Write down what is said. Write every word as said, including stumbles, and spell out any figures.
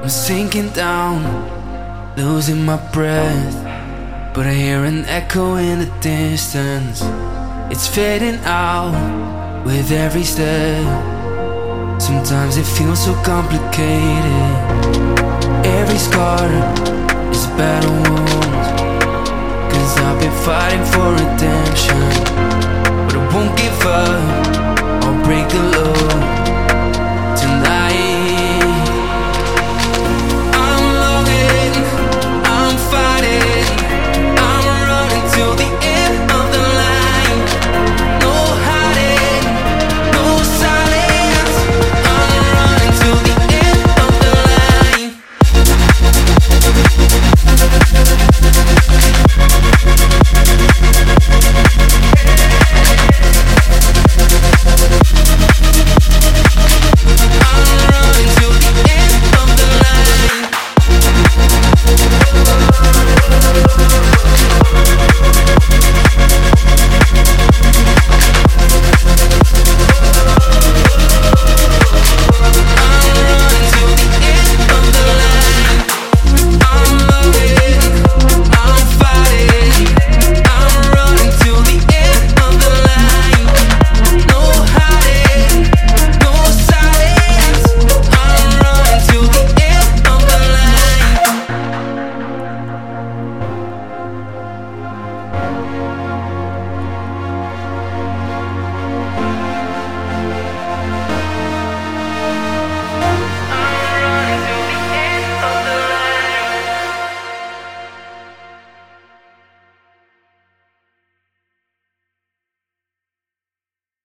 I'm sinking down, losing my breath, but I hear an echo in the distance. It's fading out with every step. Sometimes it feels so complicated. Every scar is a battle wound, 'cause I've been fighting for redemption, but I won't give up